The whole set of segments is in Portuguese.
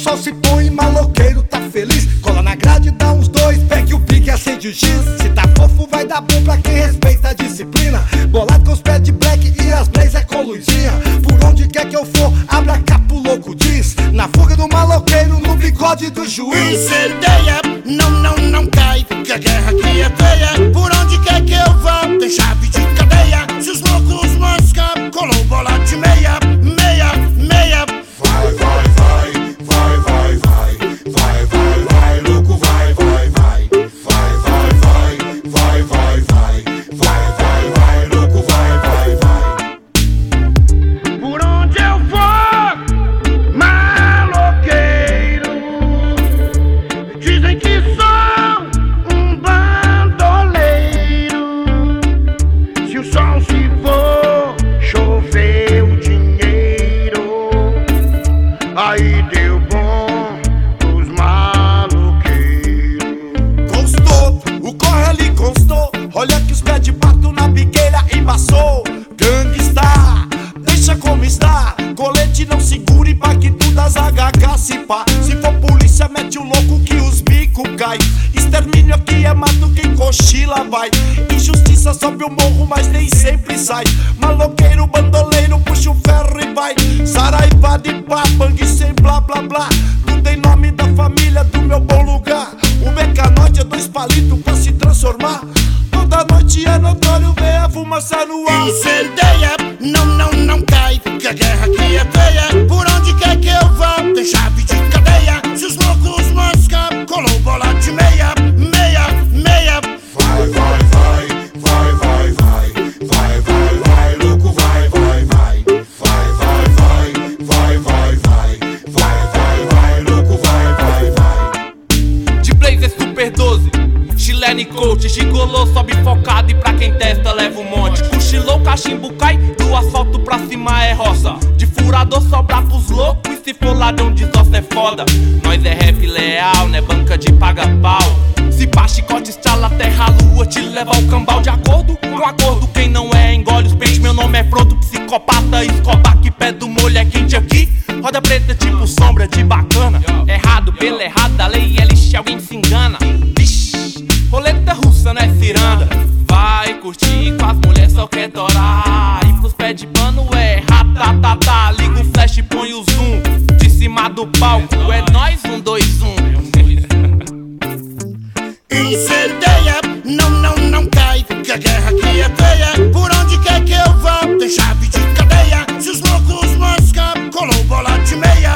sol se põe, maloqueiro tá feliz. Cola na grade, dá uns dois, pegue o pique e acende o giz. Se tá fofo vai dar bom pra quem respeita a disciplina. Bolado com os pés de black e as blazer com luzinha. Por onde quer que eu for, abra capa, o louco diz. Na fuga do maloqueiro, no bigode do juiz. Incendeia, não cai, que a guerra aqui é feia. Por onde quer que eu vá, tem chave de cadeia. Se os loucos mosca, colou bola de meia. Vai, vai, vai, vai, vai, vai, vai, vai, vai, louco, vai, vai, vai, vai, vai, vai, vai, vai, vai, vai, vai, vai, louco, vai, vai, vai. Por onde eu vou, maloqueiro, dizem que sou um bandoleiro. Se o sol se for, choveu dinheiro. Aí deu bom pros maloqueiros. Constou, o corre ali constou. Olha que os pés de pato na biqueira embaçou. Gangsta, deixa como está. Colete não segura, impacto das HK se pá. Se for polícia, mete o louco que os bico cai. Extermínio aqui é mato, quem cochila vai. Injustiça sobe o morro, mas nem sempre sai. Maloqueiro, bandoleiro, puxa o ferro e vai. Saraiva de pá, bang sem blá blá blá. Tudo em nome da família, do meu bom lugar. O mecanoide é 2 palitos pra se transformar. Toda noite é notório ver a fumaça no ar. Incendeia, não cai, que a guerra aqui é feia. Por onde quer que eu vá, tem chave de cadeia. Se os loucos mosca, colou bola de meia. Vai, vai, vai, vai, vai, vai, vai, vai, vai, louco, vai, vai, vai, vai, vai, vai, vai, vai, vai, vai, vai, vai, louco, vai, vai, vai. De blazer super 12, chilene coach, gigolô sobe focado e pra quem testa leva um monte. Cochilou, cachimbo cai, do asfalto pra cima é roça. De furador sobra pros loucos e se for ladrão de osso é foda. Nós é rap leal, né banca de paga-pau. Se pá, chicote, estrala, terra, lua, te leva ao cambal. De acordo com acordo, quem não é engole os peixes. Meu nome é pronto, psicopata, escobar que pé do molho é quente aqui. Roda preta tipo sombra de bacana. Errado pela errada, a lei é lixe, alguém se engana. Vixe, roleta russa, né ciranda. Vai curtir com as mulheres, só quer torar. E pros pés de pano é ratatatá. Liga o flash e põe o zoom. De cima do palco é nós, 1, 2, 1. Incendeia, não cai, que a guerra aqui é feia. Por onde quer que eu vá, tem chave de cadeia. Se os loucos mosca, colou bola de meia.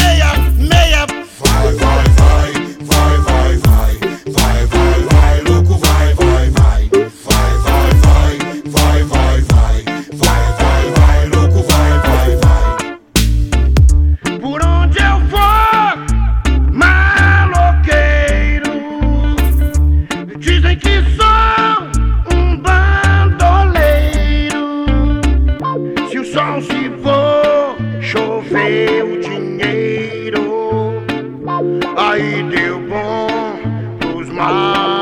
Vai, vai, vai, vai, vai, vai, vai, vai, vai, louco, vai, vai, vai, vai, vai, vai, vai, vai, vai, vai, vai, vai, louco, vai, vai, vai. Por onde eu vou, maloqueiro, dizem que sou um bandoleiro. Se o sol se for, choveu dinheiro. Aí deu bom pros males.